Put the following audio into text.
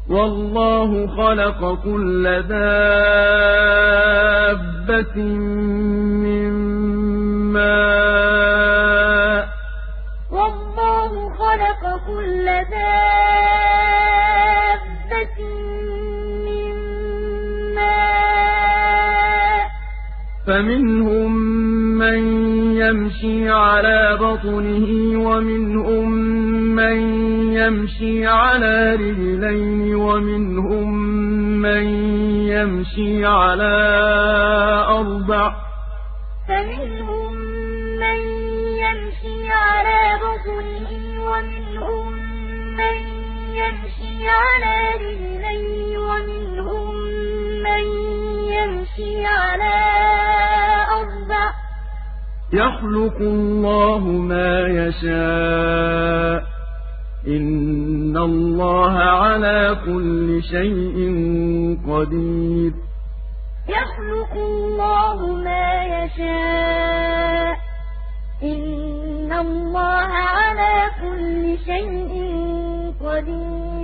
والله خلق كل دابة من ماء والله خلق كل دابة من ماء فمنهم من يمشي على بطنه ومنهم من يمشي على رجلين ومنهم من يمشي على أربع فمنهم من يمشي على بطنه ومنهم من يمشي على رجلين ومنهم من يمشي على أربع يخلق الله ما يشاء إن الله على كل شيء قدير يخلق الله ما يشاء إن الله على كل شيء قدير